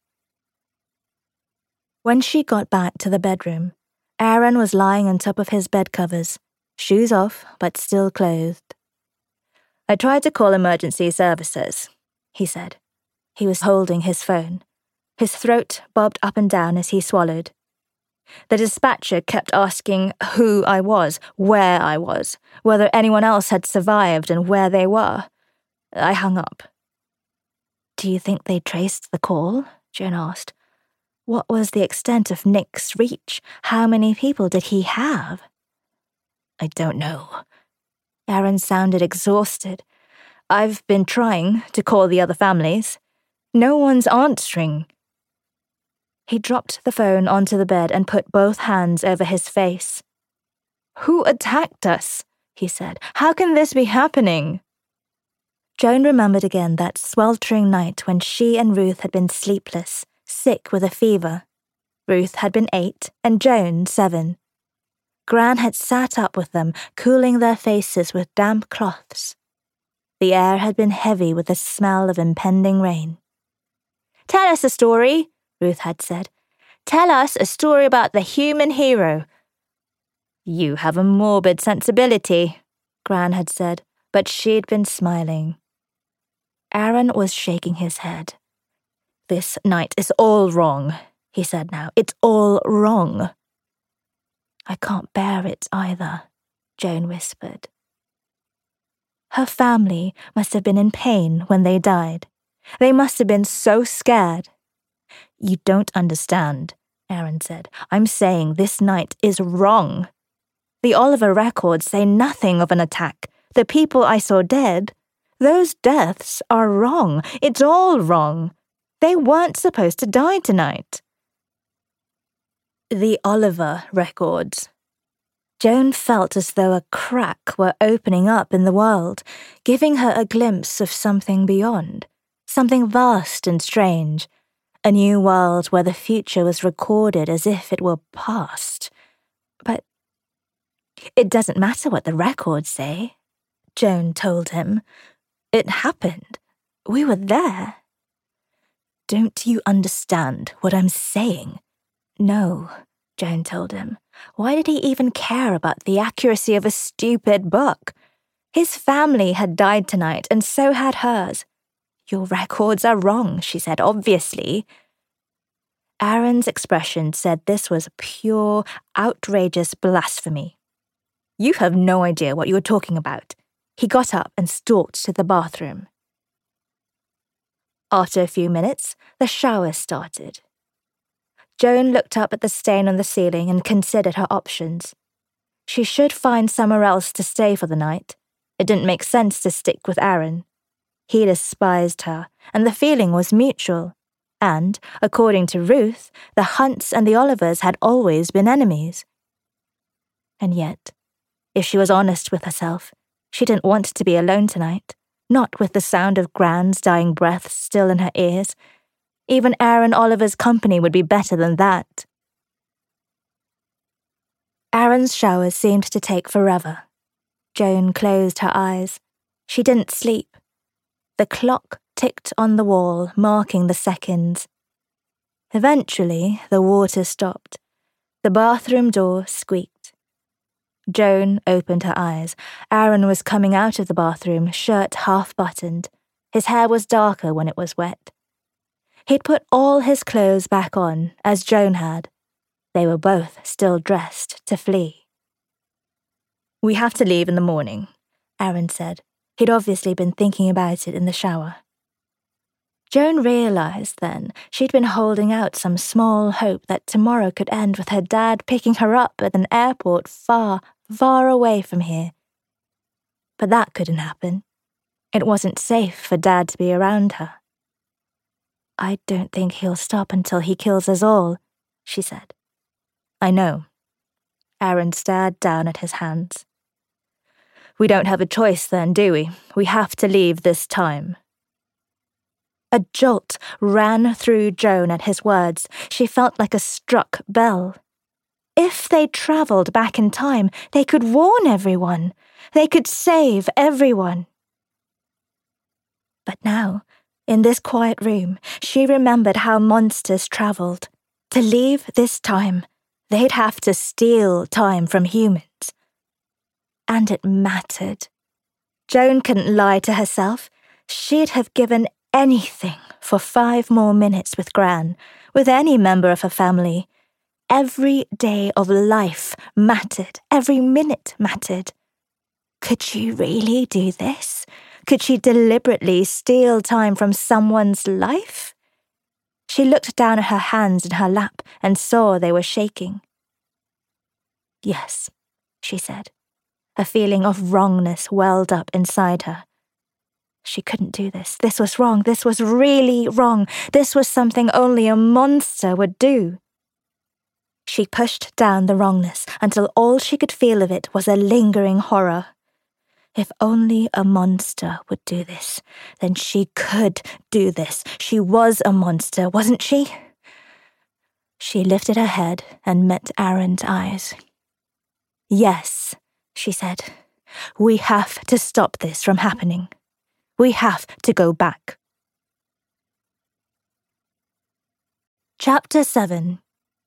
When she got back to the bedroom, Aaron was lying on top of his bed covers, shoes off but still clothed. I tried to call emergency services, he said. He was holding his phone. His throat bobbed up and down as he swallowed. The dispatcher kept asking who I was, where I was, whether anyone else had survived and where they were. I hung up. Do you think they traced the call? Joan asked. What was the extent of Nick's reach? How many people did he have? I don't know. Aaron sounded exhausted. I've been trying to call the other families. No one's answering. He dropped the phone onto the bed and put both hands over his face. Who attacked us? He said. How can this be happening? Joan remembered again that sweltering night when she and Ruth had been sleepless, sick with a fever. Ruth had been eight and Joan seven. Gran had sat up with them, cooling their faces with damp cloths. The air had been heavy with the smell of impending rain. Tell us a story, Ruth had said. Tell us a story about the human hero. You have a morbid sensibility, Gran had said, but she'd been smiling. Aaron was shaking his head. This night is all wrong, he said now. It's all wrong. I can't bear it either, Joan whispered. Her family must have been in pain when they died. They must have been so scared. You don't understand, Aaron said. I'm saying this night is wrong. The Oliver records say nothing of an attack. The people I saw dead, those deaths are wrong. It's all wrong. They weren't supposed to die tonight. The Oliver records. Joan felt as though a crack were opening up in the world, giving her a glimpse of something beyond, something vast and strange. A new world where the future was recorded as if it were past. But it doesn't matter what the records say, Joan told him. It happened. We were there. Don't you understand what I'm saying? No, Joan told him. Why did he even care about the accuracy of a stupid book? His family had died tonight, and so had hers. Your records are wrong, she said, obviously. Aaron's expression said this was pure, outrageous blasphemy. You have no idea what you're talking about. He got up and stalked to the bathroom. After a few minutes, the shower started. Joan looked up at the stain on the ceiling and considered her options. She should find somewhere else to stay for the night. It didn't make sense to stick with Aaron. He despised her, and the feeling was mutual. And, according to Ruth, the Hunts and the Olivers had always been enemies. And yet, if she was honest with herself, she didn't want to be alone tonight, not with the sound of Gran's dying breath still in her ears. Even Aaron Oliver's company would be better than that. Aaron's showers seemed to take forever. Joan closed her eyes. She didn't sleep. The clock ticked on the wall, marking the seconds. Eventually, the water stopped. The bathroom door squeaked. Joan opened her eyes. Aaron was coming out of the bathroom, shirt half-buttoned. His hair was darker when it was wet. He'd put all his clothes back on, as Joan had. They were both still dressed to flee. "We have to leave in the morning," Aaron said. He'd obviously been thinking about it in the shower. Joan realized then she'd been holding out some small hope that tomorrow could end with her dad picking her up at an airport far, far away from here. But that couldn't happen. It wasn't safe for Dad to be around her. "I don't think he'll stop until he kills us all," she said. "I know." Aaron stared down at his hands. "We don't have a choice then, do we? We have to leave this time." A jolt ran through Joan at his words. She felt like a struck bell. If they travelled back in time, they could warn everyone. They could save everyone. But now, in this quiet room, she remembered how monsters travelled. To leave this time, they'd have to steal time from humans. And it mattered. Joan couldn't lie to herself. She'd have given anything for five more minutes with Gran, with any member of her family. Every day of life mattered. Every minute mattered. Could she really do this? Could she deliberately steal time from someone's life? She looked down at her hands in her lap and saw they were shaking. "Yes," she said. A feeling of wrongness welled up inside her. She couldn't do this. This was wrong. This was really wrong. This was something only a monster would do. She pushed down the wrongness until all she could feel of it was a lingering horror. If only a monster would do this, then she could do this. She was a monster, wasn't she? She lifted her head and met Aaron's eyes. "Yes," she said. "We have to stop this from happening. We have to go back." Chapter seven.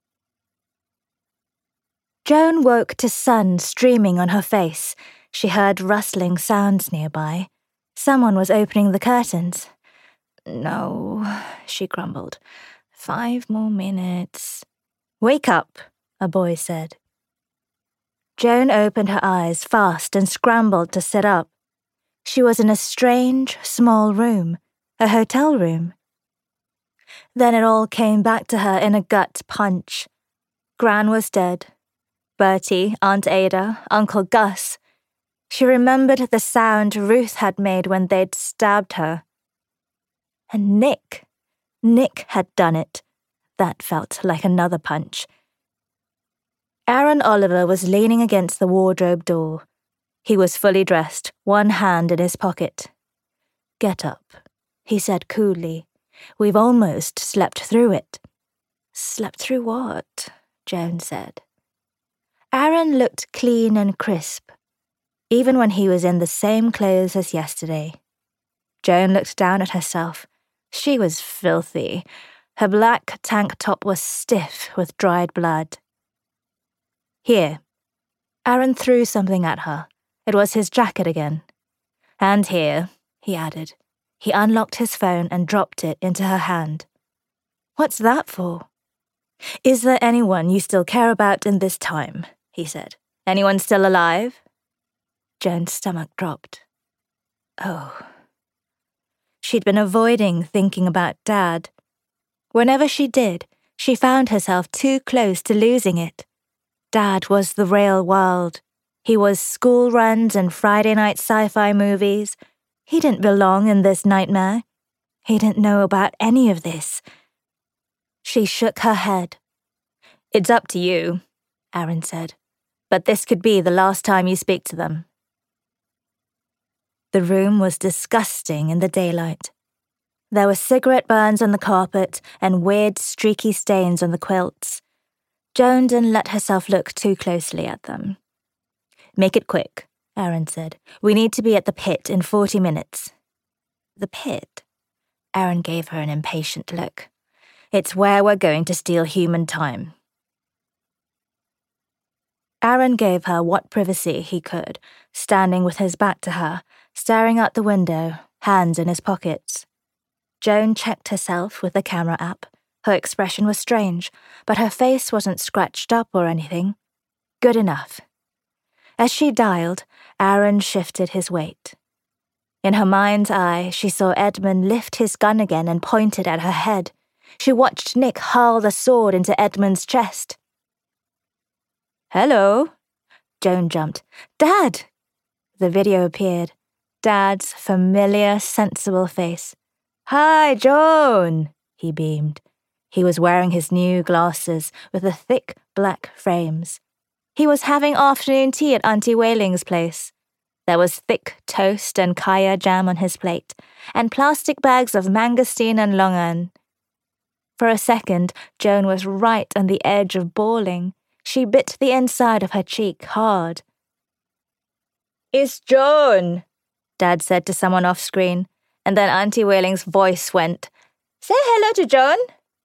Joan woke to sun streaming on her face. She heard rustling sounds nearby. Someone was opening the curtains. "No," she grumbled. "Five more minutes." "Wake up," a boy said. Joan opened her eyes fast and scrambled to sit up. She was in a strange, small room, a hotel room. Then it all came back to her in a gut punch. Gran was dead. Bertie, Aunt Ada, Uncle Gus. She remembered the sound Ruth had made when they'd stabbed her. And Nick. Nick had done it. That felt like another punch. Aaron Oliver was leaning against the wardrobe door. He was fully dressed, one hand in his pocket. "Get up," he said coolly. "We've almost slept through it." "Slept through what?" Joan said. Aaron looked clean and crisp, even when he was in the same clothes as yesterday. Joan looked down at herself. She was filthy. Her black tank top was stiff with dried blood. "Here." Aaron threw something at her. It was his jacket again. "And here," he added. He unlocked his phone and dropped it into her hand. "What's that for?" "Is there anyone you still care about in this time?" he said. "Anyone still alive?" Joan's stomach dropped. Oh. She'd been avoiding thinking about Dad. Whenever she did, she found herself too close to losing it. Dad was the real world. He was school runs and Friday night sci-fi movies. He didn't belong in this nightmare. He didn't know about any of this. She shook her head. It's up to you, Aaron said, but this could be the last time you speak to them. The room was disgusting in the daylight. There were cigarette burns on the carpet and weird streaky stains on the quilts. Joan didn't let herself look too closely at them. Make it quick, Aaron said. We need to be at the pit in forty minutes. The pit? Aaron gave her an impatient look. It's where we're going to steal human time. Aaron gave her what privacy he could, standing with his back to her, staring out the window, hands in his pockets. Joan checked herself with the camera app. Her expression was strange, but her face wasn't scratched up or anything. Good enough. As she dialed, Aaron shifted his weight. In her mind's eye, she saw Edmund lift his gun again and pointed at her head. She watched Nick hurl the sword into Edmund's chest. Hello? Joan jumped. Dad! The video appeared. Dad's familiar, sensible face. Hi, Joan! He beamed. He was wearing his new glasses with the thick black frames. He was having afternoon tea at Auntie Wailing's place. There was thick toast and kaya jam on his plate, and plastic bags of mangosteen and longan. For a second, Joan was right on the edge of bawling. She bit the inside of her cheek hard. It's Joan, Dad said to someone off-screen, and then Auntie Wailing's voice went, Say hello to Joan.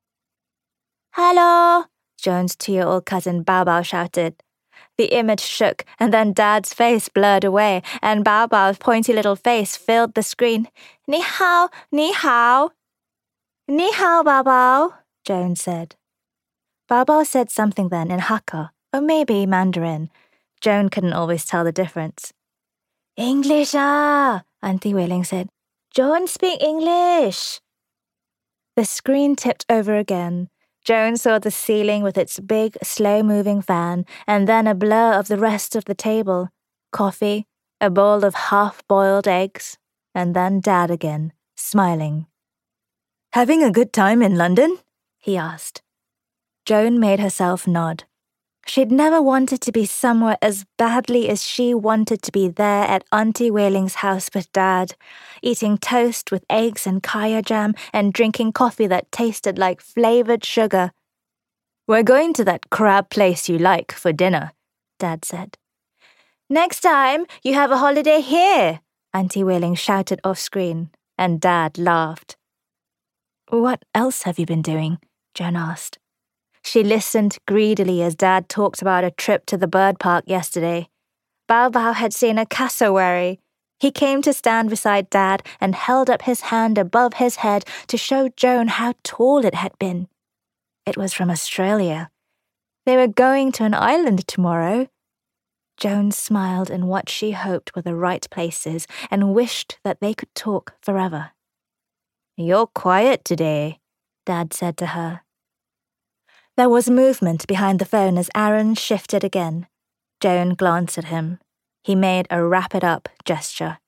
Hello, Joan's two-year-old cousin Bao Bao shouted. The image shook, and then Dad's face blurred away, and Bao Bao's pointy little face filled the screen. Ni hao, ni hao. Ni hao, Bao Bao, Joan said. Bao Bao said something then in Hakka, or maybe Mandarin. Joan couldn't always tell the difference. English ah, Auntie Wailing said. Joan speak English. The screen tipped over again. Joan saw the ceiling with its big, slow-moving fan, and then a blur of the rest of the table. Coffee, a bowl of half-boiled eggs, and then Dad again, smiling. Having a good time in London? He asked. Joan made herself nod. She'd never wanted to be somewhere as badly as she wanted to be there at Auntie Wailing's house with Dad, eating toast with eggs and kaya jam and drinking coffee that tasted like flavored sugar. We're going to that crab place you like for dinner, Dad said. Next time, you have a holiday here, Auntie Wailing shouted off-screen, and Dad laughed. What else have you been doing? Joan asked. She listened greedily as Dad talked about a trip to the bird park yesterday. Bao Bao had seen a cassowary. He came to stand beside Dad and held up his hand above his head to show Joan how tall it had been. It was from Australia. They were going to an island tomorrow. Joan smiled in what she hoped were the right places and wished that they could talk forever. You're quiet today, Dad said to her. There was movement behind the phone as Aaron shifted again. Joan glanced at him. He made a wrap-it-up gesture.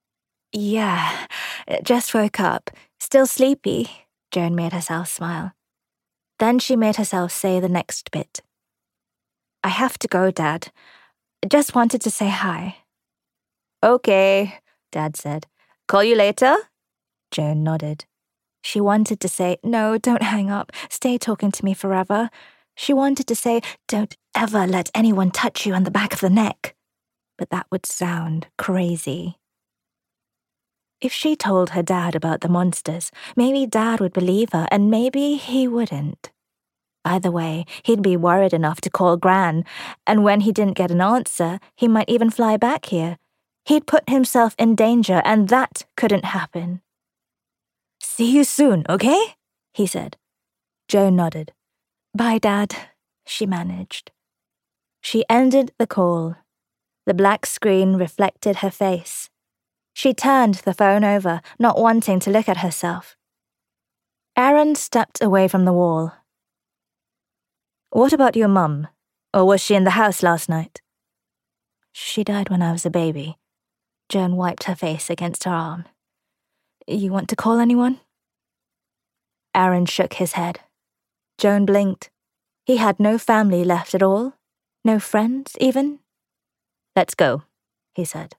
Yeah, just woke up. Still sleepy, Joan made herself smile. Then she made herself say the next bit. I have to go, Dad. Just wanted to say hi. Okay, Dad said. Call you later? Joan nodded. She wanted to say, no, don't hang up, stay talking to me forever. She wanted to say, don't ever let anyone touch you on the back of the neck. But that would sound crazy. If she told her dad about the monsters, maybe Dad would believe her, and maybe he wouldn't. Either way, he'd be worried enough to call Gran, and when he didn't get an answer, he might even fly back here. He'd put himself in danger, and that couldn't happen. See you soon, okay? He said. Joan nodded. Bye, Dad, she managed. She ended the call. The black screen reflected her face. She turned the phone over, not wanting to look at herself. Aaron stepped away from the wall. What about your mum? Or was she in the house last night? She died when I was a baby. Joan wiped her face against her arm. You want to call anyone? Aaron shook his head. Joan blinked. He had no family left at all? No friends, even? "Let's go," he said.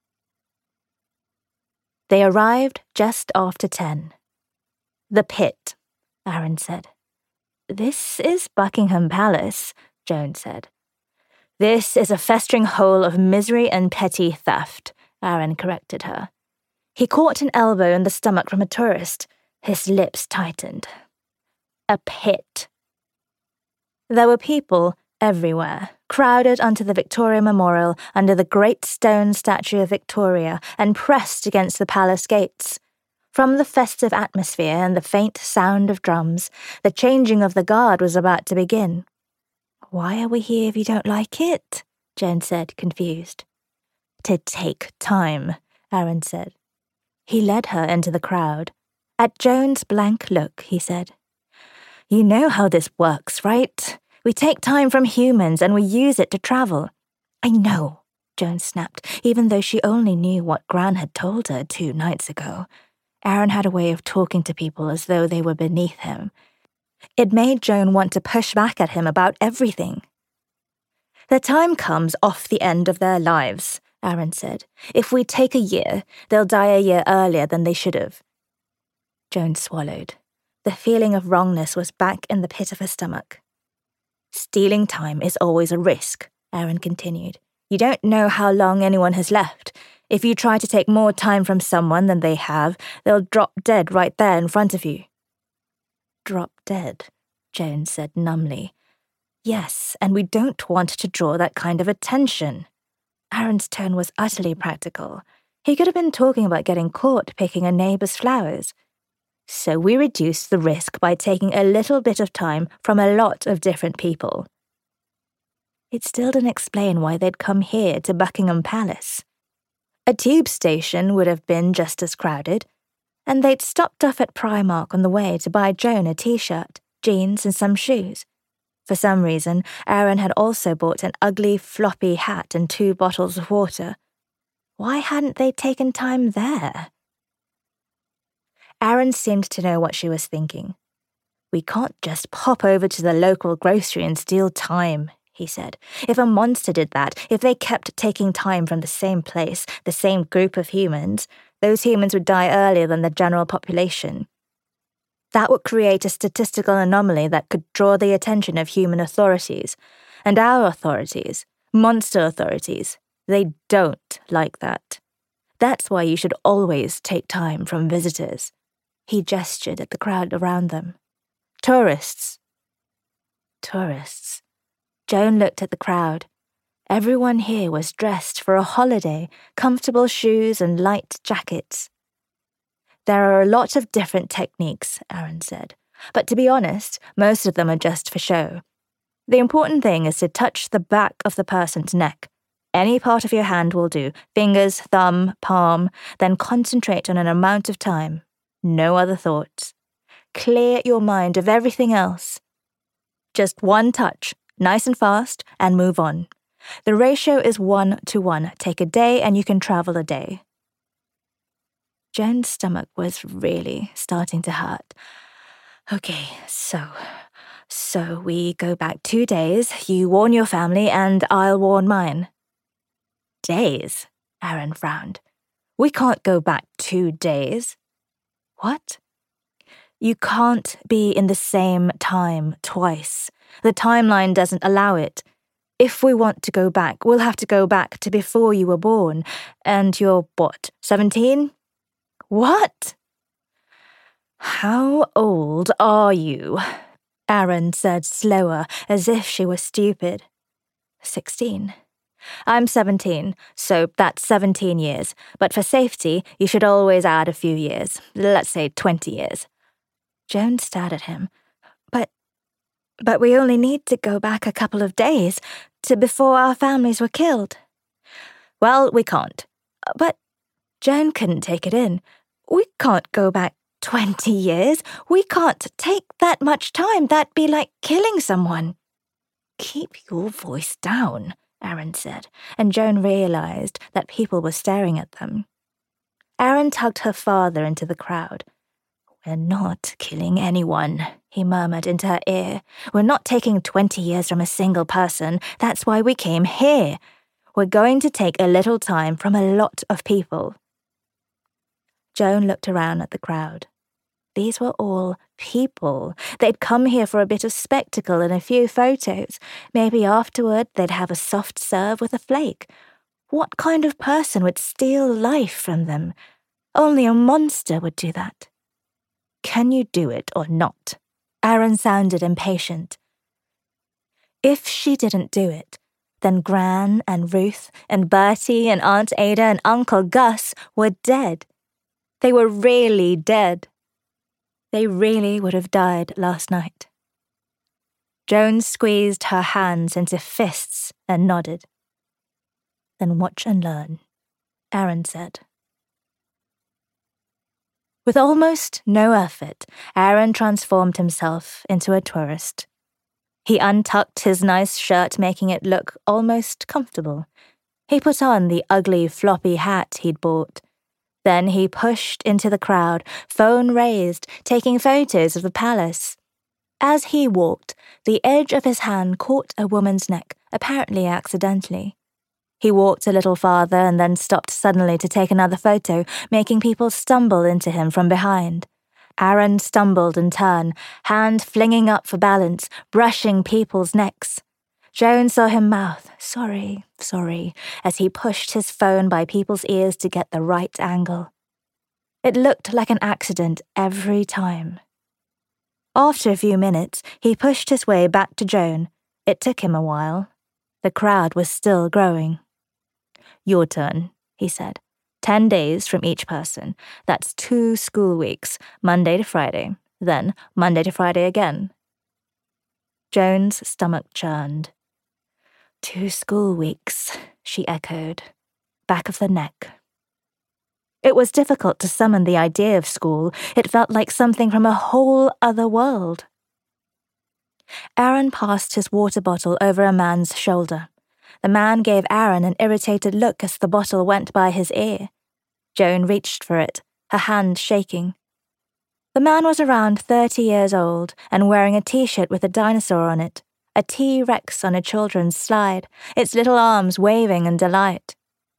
They arrived just after ten. "The pit," Aaron said. "This is Buckingham Palace," Joan said. "This is a festering hole of misery and petty theft," Aaron corrected her. He caught an elbow in the stomach from a tourist. His lips tightened. A pit. There were people everywhere, crowded onto the Victoria Memorial under the great stone statue of Victoria and pressed against the palace gates. From the festive atmosphere and the faint sound of drums, the changing of the guard was about to begin. "Why are we here if you don't like it?" Joan said, confused. "To take time," Aaron said. He led her into the crowd. At Joan's blank look, he said, "You know how this works, right? We take time from humans and we use it to travel." "I know," Joan snapped, even though she only knew what Gran had told her two nights ago. Aaron had a way of talking to people as though they were beneath him. It made Joan want to push back at him about everything. "Their time comes off the end of their lives," Aaron said. "If we take a year, they'll die a year earlier than they should have." Joan swallowed. The feeling of wrongness was back in the pit of her stomach. "Stealing time is always a risk," Aaron continued. "You don't know how long anyone has left. If you try to take more time from someone than they have, they'll drop dead right there in front of you." "Drop dead," Joan said numbly. "Yes, and we don't want to draw that kind of attention." Aaron's tone was utterly practical. He could have been talking about getting caught picking a neighbor's flowers. "So we reduce the risk by taking a little bit of time from a lot of different people." It still didn't explain why they'd come here to Buckingham Palace. A tube station would have been just as crowded, and they'd stopped off at Primark on the way to buy Joan a t-shirt, jeans, and some shoes. For some reason, Aaron had also bought an ugly, floppy hat and two bottles of water. Why hadn't they taken time there? Aaron seemed to know what she was thinking. "We can't just pop over to the local grocery and steal time," he said. "If a monster did that, if they kept taking time from the same place, the same group of humans, those humans would die earlier than the general population. That would create a statistical anomaly that could draw the attention of human authorities. And our authorities, monster authorities, they don't like that. That's why you should always take time from visitors." He gestured at the crowd around them. "Tourists." Tourists. Joan looked at the crowd. Everyone here was dressed for a holiday, comfortable shoes and light jackets. "There are a lot of different techniques," Aaron said. "But to be honest, most of them are just for show. The important thing is to touch the back of the person's neck. Any part of your hand will do, fingers, thumb, palm, then concentrate on an amount of time. No other thoughts. Clear your mind of everything else. Just one touch, nice and fast, and move on. The ratio is one to one. Take a day and you can travel a day." Joan's stomach was really starting to hurt. "Okay, so, so we go back two days, you warn your family, and I'll warn mine." "Days?" Aaron frowned. "We can't go back two days." "What?" "You can't be in the same time twice. The timeline doesn't allow it. If we want to go back, we'll have to go back to before you were born. And you're, what, seventeen? "What?" "How old are you?" Aaron said slower, as if she was stupid. Sixteen. "I'm seventeen, so that's seventeen years. But for safety, you should always add a few years. Let's say twenty years. Joan stared at him. But, but we only need to go back a couple of days, to before our families were killed." "Well, we can't." "But," Joan couldn't take it in. "We can't go back twenty years. We can't take that much time. That'd be like killing someone." "Keep your voice down," Aaron said, and Joan realized that people were staring at them. Aaron tugged her farther into the crowd. "We're not killing anyone," he murmured into her ear. "We're not taking twenty years from a single person. That's why we came here. We're going to take a little time from a lot of people." Joan looked around at the crowd. These were all people. They'd come here for a bit of spectacle and a few photos. Maybe afterward they'd have a soft serve with a flake. What kind of person would steal life from them? Only a monster would do that. "Can you do it or not?" Aaron sounded impatient. If she didn't do it, then Gran and Ruth and Bertie and Aunt Ada and Uncle Gus were dead. They were really dead. They really would have died last night. Joan squeezed her hands into fists and nodded. "Then watch and learn," Aaron said. With almost no effort, Aaron transformed himself into a tourist. He untucked his nice shirt, making it look almost comfortable. He put on the ugly floppy hat he'd bought. Then he pushed into the crowd, phone raised, taking photos of the palace. As he walked, the edge of his hand caught a woman's neck, apparently accidentally. He walked a little farther and then stopped suddenly to take another photo, making people stumble into him from behind. Aaron stumbled in turn, hand flinging up for balance, brushing people's necks. Joan saw him mouth, "Sorry, sorry," as he pushed his phone by people's ears to get the right angle. It looked like an accident every time. After a few minutes, he pushed his way back to Joan. It took him a while. The crowd was still growing. "Your turn," he said. Ten days from each person. That's two school weeks, Monday to Friday. Then Monday to Friday again." Joan's stomach churned. "Two school weeks," she echoed. Back of the neck. It was difficult to summon the idea of school. It felt like something from a whole other world. Aaron passed his water bottle over a man's shoulder. The man gave Aaron an irritated look as the bottle went by his ear. Joan reached for it, her hand shaking. The man was around thirty years old and wearing a t-shirt with a dinosaur on it, a T-Rex on a children's slide, its little arms waving in delight.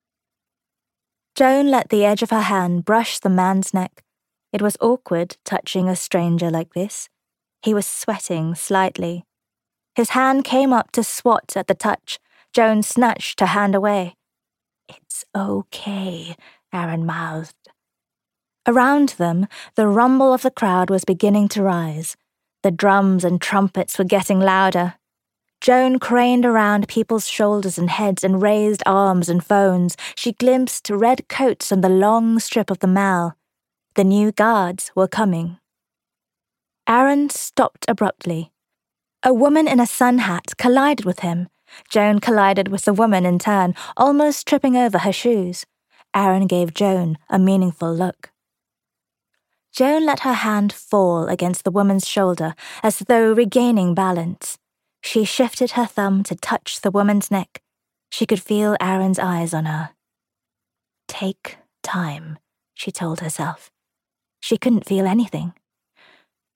Joan let the edge of her hand brush the man's neck. It was awkward touching a stranger like this. He was sweating slightly. His hand came up to swat at the touch. Joan snatched her hand away. "It's okay," Aaron mouthed. Around them, the rumble of the crowd was beginning to rise. The drums and trumpets were getting louder. Joan craned around people's shoulders and heads and raised arms and phones. She glimpsed red coats on the long strip of the Mall. The new guards were coming. Aaron stopped abruptly. A woman in a sun hat collided with him. Joan collided with the woman in turn, almost tripping over her shoes. Aaron gave Joan a meaningful look. Joan let her hand fall against the woman's shoulder as though regaining balance. She shifted her thumb to touch the woman's neck. She could feel Aaron's eyes on her. "Take time," she told herself. She couldn't feel anything.